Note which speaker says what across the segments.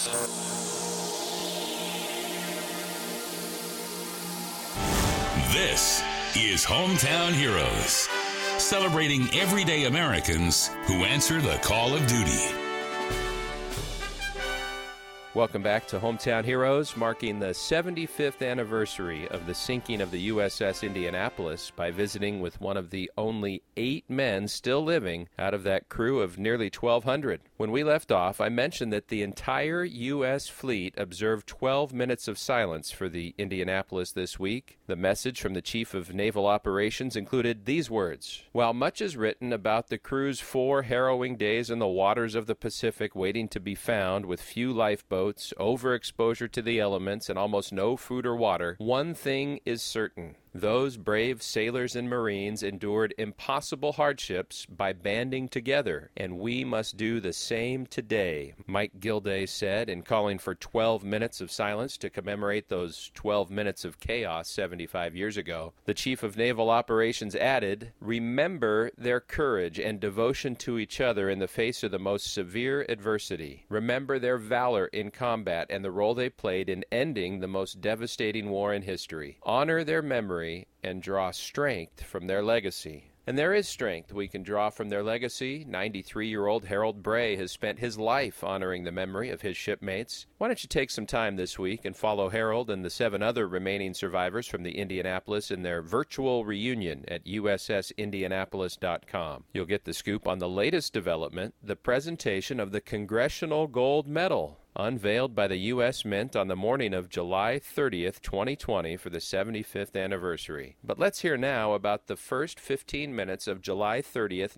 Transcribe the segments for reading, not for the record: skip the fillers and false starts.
Speaker 1: This is Hometown Heroes, celebrating everyday Americans who answer the call of duty.
Speaker 2: Welcome back to Hometown Heroes, marking the 75th anniversary of the sinking of the USS Indianapolis by visiting with one of the only 8 men still living out of that crew of nearly 1,200. When we left off, I mentioned that the entire U.S. fleet observed 12 minutes of silence for the Indianapolis this week. The message from the Chief of Naval Operations included these words: "While much is written about the crew's 4 harrowing days in the waters of the Pacific waiting to be found with few lifeboats, overexposure to the elements, and almost no food or water, one thing is certain. Those brave sailors and Marines endured impossible hardships by banding together, and we must do the same today," Mike Gilday said in calling for 12 minutes of silence to commemorate those 12 minutes of chaos 75 years ago. The Chief of Naval Operations added, "Remember their courage and devotion to each other in the face of the most severe adversity. Remember their valor in combat and the role they played in ending the most devastating war in history. Honor their memory and draw strength from their legacy." And there is strength we can draw from their legacy. 93-year-old Harold Bray has spent his life honoring the memory of his shipmates. Why don't you take some time this week and follow Harold and the 7 other remaining survivors from the Indianapolis in their virtual reunion at USSIndianapolis.com. You'll get the scoop on the latest development, the presentation of the Congressional Gold Medal, unveiled by the U.S. Mint on the morning of July 30th, 2020 for the 75th anniversary. But let's hear now about the first 15 minutes of July 30th,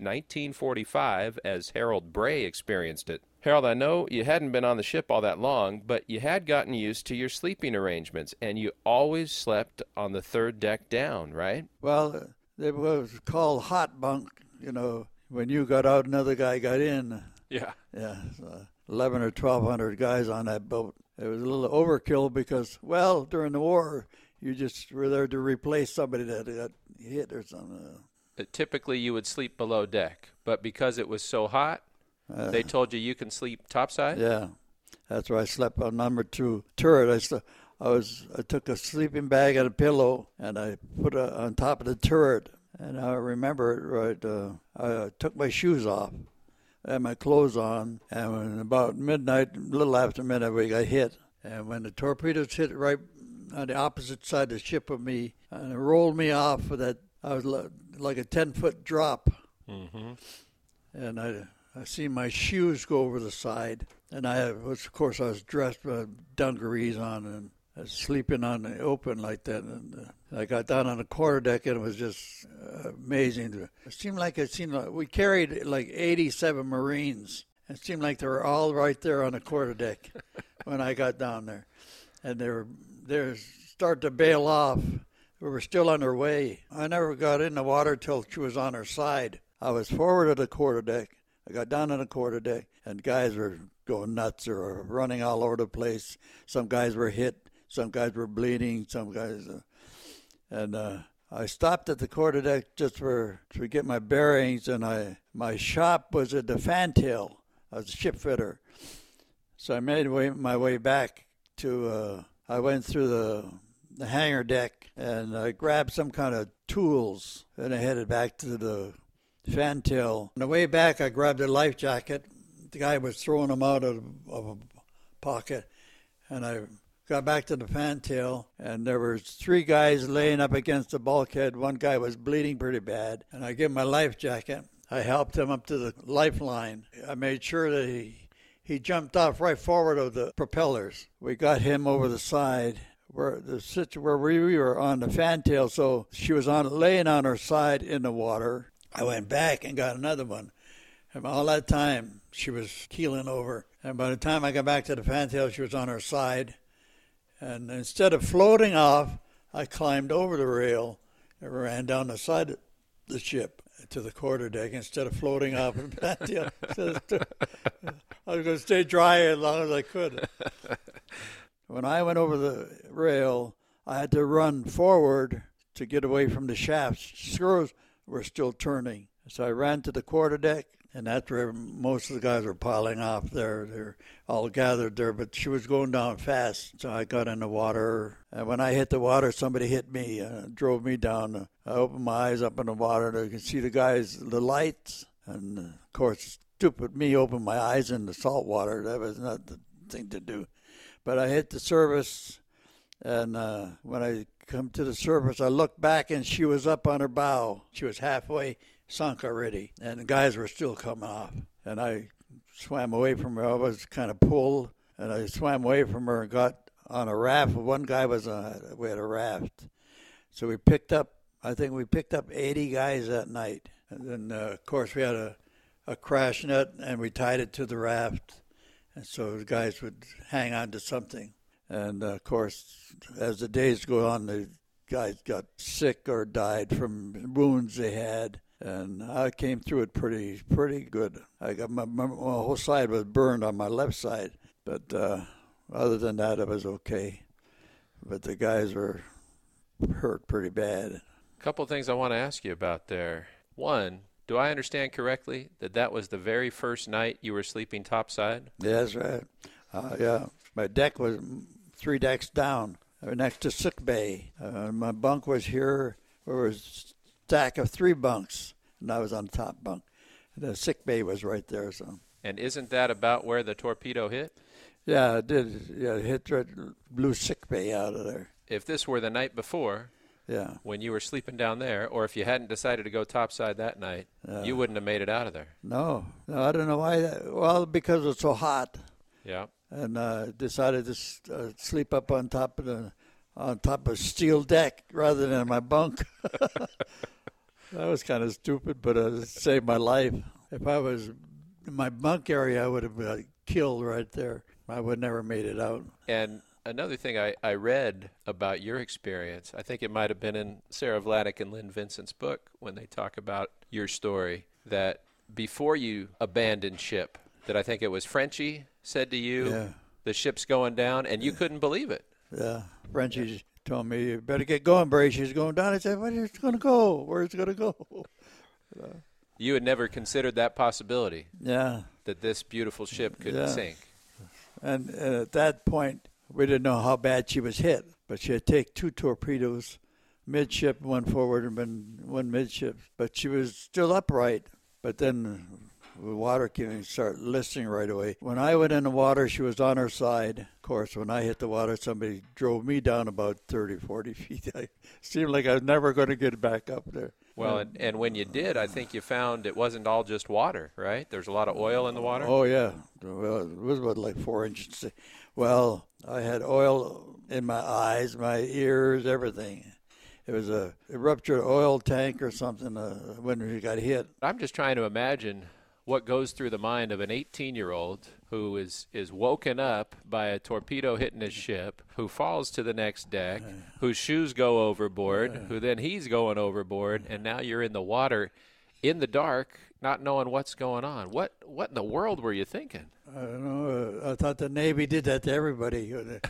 Speaker 2: 1945, as Harold Bray experienced it. Harold, I know you hadn't been on the ship all that long, but you had gotten used to your sleeping arrangements, and you always slept on the 3rd deck down, right?
Speaker 3: Well, it was called hot bunk, when you got out, another guy got in.
Speaker 2: Yeah.
Speaker 3: Yeah, so 11 or 1,200 guys on that boat. It was a little overkill because, during the war, you just were there to replace somebody that got hit or something.
Speaker 2: Typically, you would sleep below deck, but because it was so hot, they told you can sleep topside?
Speaker 3: Yeah, that's where I slept on number 2 turret. I took a sleeping bag and a pillow, and I put it on top of the turret. And I remember it right. I took my shoes off. I had my clothes on, and when about midnight, a little after midnight, we got hit. And when the torpedoes hit right on the opposite side of the ship of me, and it rolled me off with that, I was like a 10-foot drop. Mm-hmm. And I seen my shoes go over the side, and I was dressed with dungarees on, and I was sleeping on the open like that. And I got down on the quarterdeck, and it was just amazing. It seemed like we carried like 87 Marines. It seemed like they were all right there on the quarterdeck when I got down there, and they were starting to bail off. We were still on our way. I never got in the water till she was on her side. I was forward of the quarterdeck. I got down on the quarterdeck, and guys were going nuts or running all over the place. Some guys were hit. Some guys were bleeding. Some guys... I stopped at the quarterdeck just to get my bearings, and my shop was at the Fantail. I was a ship fitter. So I made my way back to... I went through the hangar deck, and I grabbed some kind of tools, and I headed back to the Fantail. On the way back, I grabbed a life jacket. The guy was throwing them out of a pocket, and I got back to the Fantail, and there were 3 guys laying up against the bulkhead. One guy was bleeding pretty bad, and I gave him my life jacket. I helped him up to the lifeline. I made sure that he jumped off right forward of the propellers. We got him over the side where we were on the Fantail, so she was laying on her side in the water. I went back and got another one. And all that time, she was keeling over. And by the time I got back to the Fantail, she was on her side. And instead of floating off, I climbed over the rail and ran down the side of the ship to the quarterdeck instead of floating off. I was going to stay dry as long as I could. When I went over the rail, I had to run forward to get away from the shafts. Screws were still turning. So I ran to the quarterdeck, And that's where most of the guys were piling off there. They're all gathered there, but she was going down fast. So I got in the water. And when I hit the water, somebody hit me, drove me down. I opened my eyes up in the water, and I could see the guys, the lights. And, of course, stupid me opened my eyes in the salt water. That was not the thing to do. But I hit the surface, and when I come to the surface, I looked back, and she was up on her bow. She was halfway sunk already, and the guys were still coming off. And I swam away from her. I was kind of pulled, and I swam away from her and got on a raft. One guy we had a raft. So we picked up 80 guys that night. And then, of course, we had a crash net, and we tied it to the raft. And so the guys would hang on to something. And, of course, as the days go on, the guys got sick or died from wounds they had. And I came through it pretty good. I got my whole side was burned on my left side, but other than that, it was okay. But the guys were hurt pretty bad.
Speaker 2: A couple of things I want to ask you about there. One, do I understand correctly that was the very first night you were sleeping topside?
Speaker 3: Yeah, that's right. Yeah, my deck was 3 decks down, next to sick bay. My bunk was here. There was stack of 3 bunks, and I was on the top bunk. The sick bay was right there. So.
Speaker 2: And isn't that about where the torpedo hit?
Speaker 3: Yeah, it did. Yeah, it hit right, blew sick bay out of there.
Speaker 2: If this were the night before,
Speaker 3: yeah,
Speaker 2: when you were sleeping down there, or if you hadn't decided to go topside that night, you wouldn't have made it out of there.
Speaker 3: No, I don't know why. Well, because it's so hot.
Speaker 2: Yeah. And
Speaker 3: decided to sleep up on top of steel deck rather than my bunk. That was kind of stupid, but it saved my life. If I was in my bunk area, I would have been killed right there. I would never made it out.
Speaker 2: And another thing I read about your experience, I think it might have been in Sarah Vladeck and Lynn Vincent's book when they talk about your story, that before you abandoned ship, that I think it was Frenchie said to you, the ship's going down, and you couldn't believe it.
Speaker 3: Yeah, Frenchie told me, you better get going, Bray. She's going down. I said, where's it going to go? Where's it going to go?
Speaker 2: You had never considered that possibility.
Speaker 3: Yeah.
Speaker 2: That this beautiful ship could sink.
Speaker 3: And at that point, we didn't know how bad she was hit. But she had taken 2 torpedoes, midship, 1 forward, and 1 midship. But she was still upright. But then the water came and started listing right away. When I went in the water, she was on her side. Of course, when I hit the water, somebody drove me down about 30, 40 feet. It seemed like I was never going to get back up there.
Speaker 2: Well, and when you did, I think you found it wasn't all just water, right? There's a lot of oil in the water?
Speaker 3: Oh, yeah. Well, it was about like 4 inches. Well, I had oil in my eyes, my ears, everything. It was a ruptured oil tank or something when we got hit.
Speaker 2: I'm just trying to imagine what goes through the mind of an 18-year-old who is woken up by a torpedo hitting his ship, who falls to the next deck, whose shoes go overboard, who then he's going overboard, and now you're in the water in the dark, not knowing what's going on. What in the world were you thinking?
Speaker 3: I don't know. I thought the Navy did that to everybody.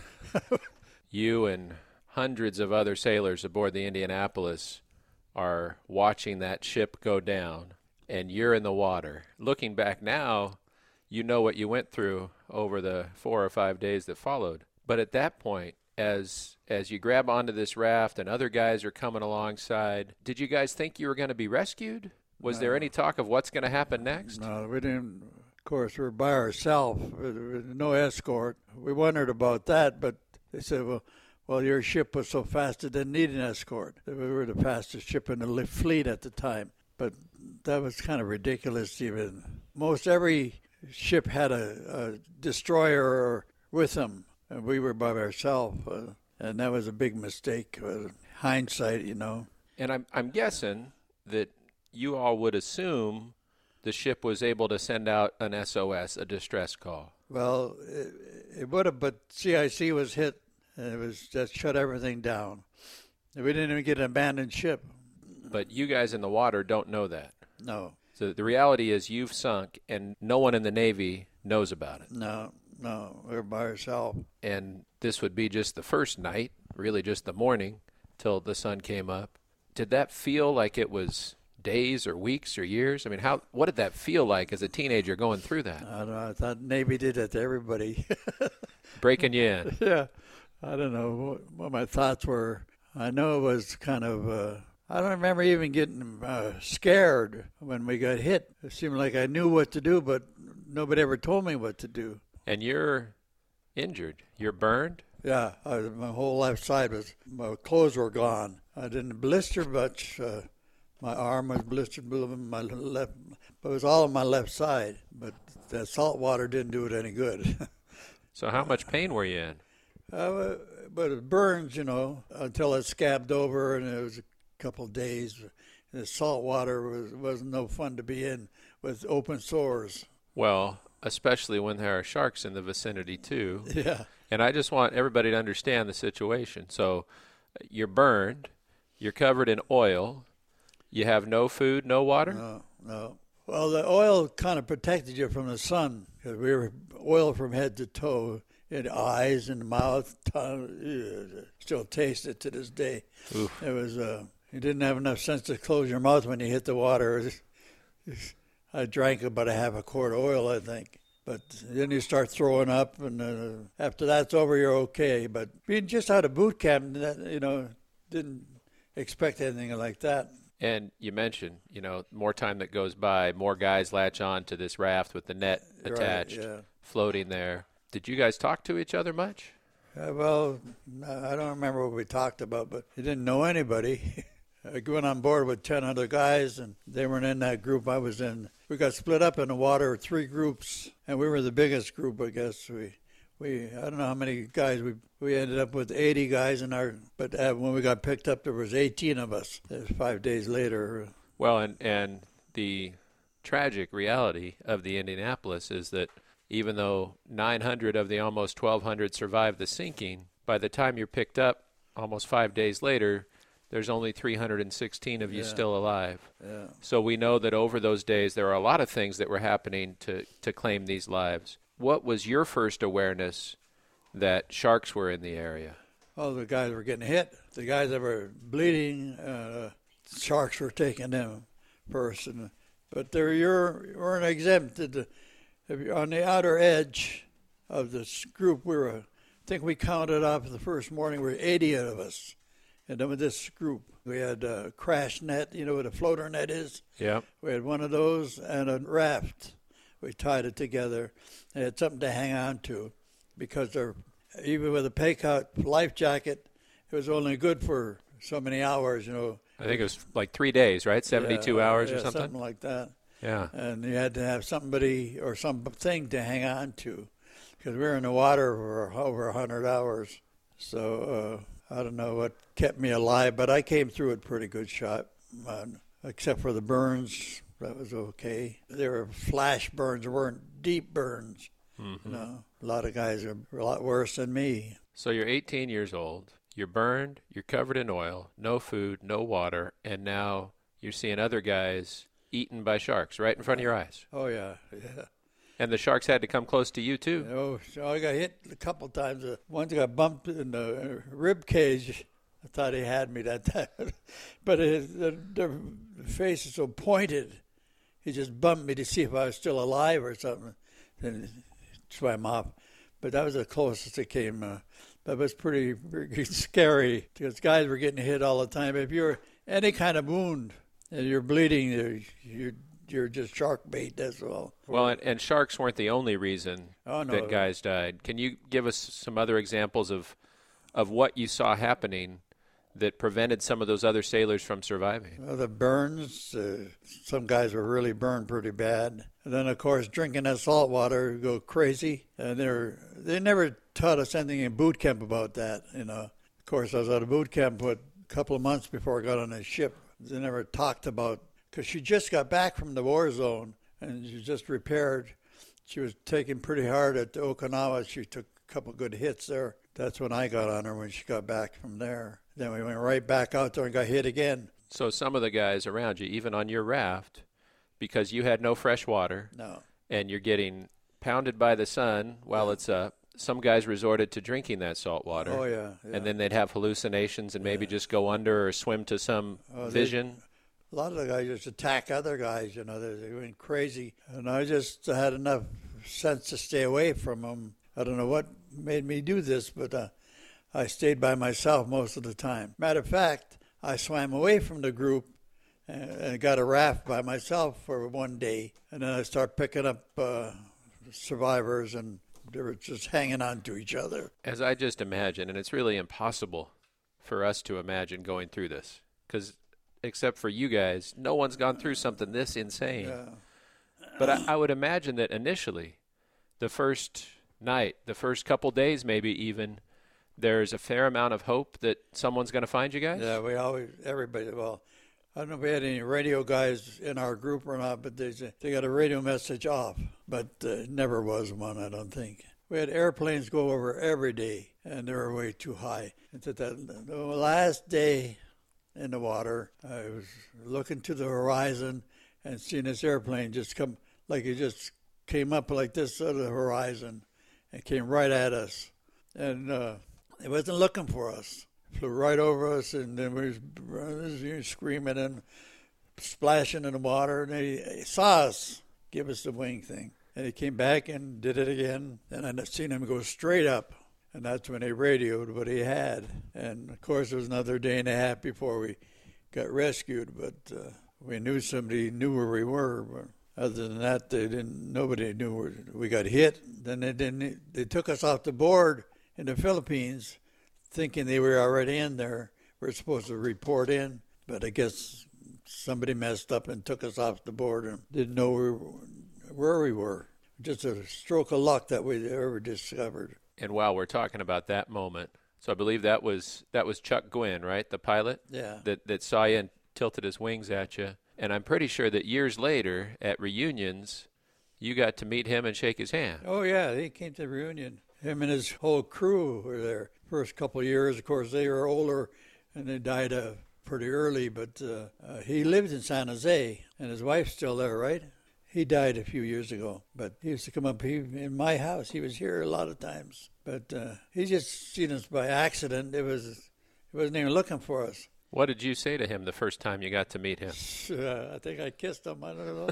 Speaker 2: You and hundreds of other sailors aboard the Indianapolis are watching that ship go down, and you're in the water. Looking back now, you know what you went through over the 4 or 5 days that followed. But at that point, as you grab onto this raft and other guys are coming alongside, did you guys think you were going to be rescued? Was there any talk of what's going to happen next?
Speaker 3: No, we didn't. Of course, we were by ourselves, no escort. We wondered about that, but they said, well, your ship was so fast it didn't need an escort. We were the fastest ship in the fleet at the time. But that was kind of ridiculous even. Most every ship had a destroyer with them, and we were by ourselves. And that was a big mistake, hindsight, you know.
Speaker 2: And I'm guessing that you all would assume the ship was able to send out an SOS, a distress call.
Speaker 3: Well, it would have, but CIC was hit, and it was just shut everything down. We didn't even get an abandoned ship.
Speaker 2: But you guys in the water don't know that.
Speaker 3: No.
Speaker 2: So the reality is you've sunk, and no one in the Navy knows about it.
Speaker 3: No, we're by ourselves.
Speaker 2: And this would be just the first night, really just the morning, till the sun came up. Did that feel like it was days or weeks or years? I mean, what did that feel like as a teenager going through that?
Speaker 3: I don't know. I thought Navy did that to everybody.
Speaker 2: Breaking you in.
Speaker 3: Yeah. I don't know what my thoughts were. I know it was kind of, I don't remember even getting scared when we got hit. It seemed like I knew what to do, but nobody ever told me what to do.
Speaker 2: And you're injured. You're burned?
Speaker 3: Yeah, my whole left side my clothes were gone. I didn't blister much. My arm was blistered, my left, but it was all on my left side. But that salt water didn't do it any good.
Speaker 2: So how much pain were you in?
Speaker 3: But it burns, until it scabbed over, and it was a couple of days. The salt water wasn't no fun to be in with open sores.
Speaker 2: Well, especially when there are sharks in the vicinity, too.
Speaker 3: Yeah.
Speaker 2: And I just want everybody to understand the situation. So you're burned, you're covered in oil, you have no food, no water?
Speaker 3: No. Well, the oil kind of protected you from the sun, because we were oil from head to toe, in the eyes and the mouth, tongue. Still taste it to this day.
Speaker 2: Oof.
Speaker 3: It was, you didn't have enough sense to close your mouth when you hit the water. I drank about a half a quart of oil, I think. But then you start throwing up, and after that's over, you're okay. But being just out of boot camp, didn't expect anything like that.
Speaker 2: And you mentioned, more time that goes by, more guys latch on to this raft with the net attached,
Speaker 3: right, yeah.
Speaker 2: Floating there. Did you guys talk to each other much?
Speaker 3: Well, I don't remember what we talked about, but you didn't know anybody. I went on board with 10 other guys, and they weren't in that group I was in. We got split up in the water, 3 groups, and we were the biggest group, I guess. We I don't know how many guys, we ended up with 80 guys in our, but when we got picked up, there was 18 of us. That was 5 days later.
Speaker 2: Well, and the tragic reality of the Indianapolis is that even though 900 of the almost 1,200 survived the sinking, by the time you're picked up almost 5 days later, there's only 316 of you still alive.
Speaker 3: Yeah.
Speaker 2: So we know that over those days there are a lot of things that were happening to claim these lives. What was your first awareness that sharks were in the area?
Speaker 3: Oh, the guys were getting hit. The guys that were bleeding, sharks were taking them first. But you weren't exempted. On the outer edge of this group, I think we counted up the first morning, we were 80 of us. And then with this group, we had a crash net, what a floater net is?
Speaker 2: Yeah.
Speaker 3: We had one of those and a raft. We tied it together and had something to hang on to, because even with a pay-out life jacket, it was only good for so many hours,
Speaker 2: I think it was like 3 days, right? 72 hours or something?
Speaker 3: Something like that.
Speaker 2: Yeah.
Speaker 3: And you had to have somebody or something to hang on to, because we were in the water for over 100 hours. So I don't know what kept me alive, but I came through it pretty good shot, except for the burns. That was okay. There were flash burns. There weren't deep burns. Mm-hmm. A lot of guys are a lot worse than me.
Speaker 2: So you're 18 years old. You're burned. You're covered in oil. No food, no water. And now you're seeing other guys eaten by sharks right in front of your eyes.
Speaker 3: Oh, yeah.
Speaker 2: And the sharks had to come close to you, too.
Speaker 3: Oh, so I got hit a couple times. Once I got bumped in the rib cage. I thought he had me that time. But their face is so pointed. He just bumped me to see if I was still alive or something. Then he swam off. But that was the closest it came. That was pretty scary, because guys were getting hit all the time. If you're any kind of wound and you're bleeding, you're just shark bait, that's all.
Speaker 2: Well, and sharks weren't the only reason that guys died. Can you give us some other examples of what you saw happening that prevented some of those other sailors from surviving?
Speaker 3: Well, the burns, some guys were really burned pretty bad. And then, of course, drinking that salt water, you go crazy. And they never taught us anything in boot camp about that, Of course, I was out of boot camp a couple of months before I got on a ship. They never talked about, because she just got back from the war zone, and she just repaired. She was taken pretty hard at Okinawa. She took a couple of good hits there. That's when I got on her, when she got back from there. Then we went right back out there and got hit again.
Speaker 2: So some of the guys around you, even on your raft, because you had no fresh water, and you're getting pounded by the sun while it's up, some guys resorted to drinking that salt water.
Speaker 3: Oh, yeah.
Speaker 2: And then they'd have hallucinations and maybe just go under or swim to some vision.
Speaker 3: A A lot of the guys just attack other guys, you know, they went crazy. And I just had enough sense to stay away from them. I don't know what made me do this, but I stayed by myself most of the time. Matter of fact, I swam away from the group and got a raft by myself for one day. And then I started picking up survivors, and they were just hanging on to each other.
Speaker 2: As I just imagine, and it's really impossible for us to imagine going through this, because except for you guys, no one's gone through something this insane.
Speaker 3: Yeah.
Speaker 2: But I would imagine that initially, the first night, the first couple days maybe even, there's a fair amount of hope that someone's going to find you guys?
Speaker 3: Yeah, everybody, well, I don't know if we had any radio guys in our group or not, but they got a radio message off, but never was one, I don't think. We had airplanes go over every day, and they were way too high. And the last day in the water, I was looking to the horizon and seeing this airplane just come, like it just came up like this out of the horizon and came right at us. And it wasn't looking for us. Flew right over us, and then we was screaming and splashing in the water. And he saw us, give us the wing thing. And he came back and did it again. And I seen him go straight up. And that's when they radioed what he had. And, of course, it was another day and a half before we got rescued. But we knew somebody knew where we were. But other than that, nobody knew where we got hit. Then they took us off the board in the Philippines, thinking they were already in there. We're supposed to report in, but I guess somebody messed up and took us off the board and didn't know where we were. Just a stroke of luck that we ever discovered.
Speaker 2: And while we're talking about that moment, so I believe that was Chuck Gwynn, right, the pilot?
Speaker 3: Yeah.
Speaker 2: That saw you and tilted his wings at you. And I'm pretty sure that years later at reunions, you got to meet him and shake his hand.
Speaker 3: Oh, yeah, he came to the reunion. Him and his whole crew were there. First couple of years, of course, they were older, and they died pretty early. But he lived in San Jose, and his wife's still there, right? He died a few years ago, but he used to come up in my house. He was here a lot of times. But he just seen us by accident. He wasn't even looking for us.
Speaker 2: What did you say to him the first time you got to meet him?
Speaker 3: I think I kissed him. I don't know.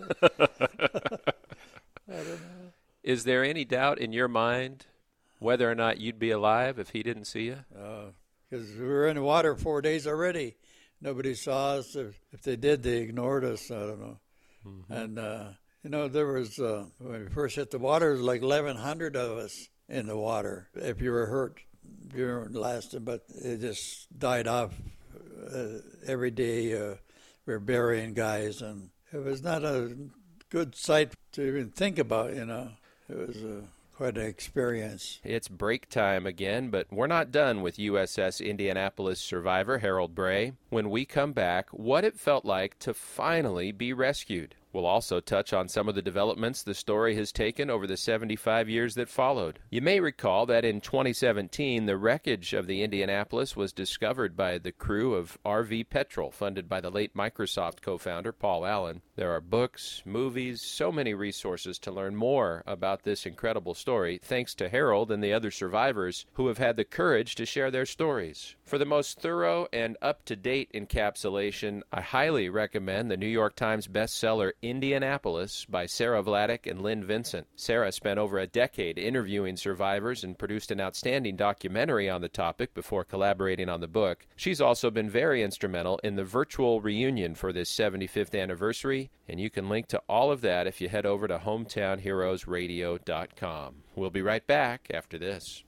Speaker 3: I don't know.
Speaker 2: Is there any doubt in your mind whether or not you'd be alive if he didn't see you?
Speaker 3: Because we were in the water 4 days already. Nobody saw us. If they did, they ignored us. I don't know. Mm-hmm. And, there was, when we first hit the water, there was like 1,100 of us in the water. If you were hurt, you weren't lasting, but it just died off every day. We were burying guys, and it was not a good sight to even think about, It was quite an experience.
Speaker 2: It's break time again, but we're not done with USS Indianapolis survivor Harold Bray. When we come back, what it felt like to finally be rescued. We'll also touch on some of the developments the story has taken over the 75 years that followed. You may recall that in 2017, the wreckage of the Indianapolis was discovered by the crew of RV Petrol, funded by the late Microsoft co-founder Paul Allen. There are books, movies, so many resources to learn more about this incredible story, thanks to Harold and the other survivors who have had the courage to share their stories. For the most thorough and up-to-date encapsulation, I highly recommend the New York Times bestseller Indianapolis by Sarah Vladeck and Lynn Vincent. Sarah spent over a decade interviewing survivors and produced an outstanding documentary on the topic before collaborating on the book. She's also been very instrumental in the virtual reunion for this 75th anniversary, and you can link to all of that if you head over to hometownheroesradio.com. We'll be right back after this.